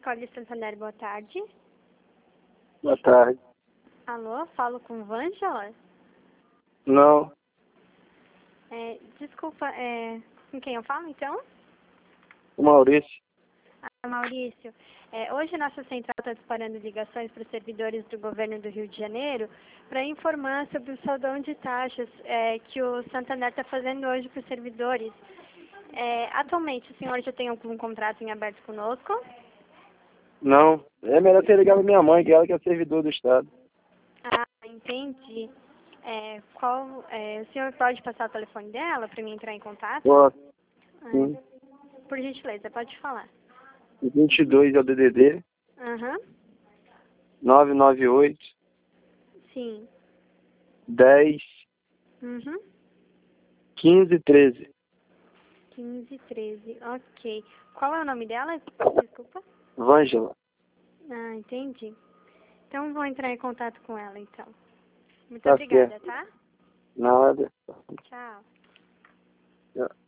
Nicole Santander, boa tarde. Boa tarde. Alô, falo com Vângela? Não, Desculpa, com quem eu falo então? o Maurício. Maurício, hoje nossa central está disparando ligações para os servidores do governo do Rio de Janeiro para informar sobre o saldão de taxas que o Santander está fazendo hoje para os servidores. Atualmente, o senhor já tem algum contrato em aberto conosco? Não, é melhor ter ligado a minha mãe, que ela que é servidor do Estado. Ah, entendi. O senhor pode passar o telefone dela para mim entrar em contato? Posso, sim. Por gentileza, pode falar. 22 é o DDD, Aham, 998 sim. 10 Uhum. 15 13. 15, 13, ok. Qual é o nome dela? Desculpa. Vângela. Ah, entendi. Então vou entrar em contato com ela, então. Muito Tá obrigada, certo. tá? Nada. Tchau. Tchau.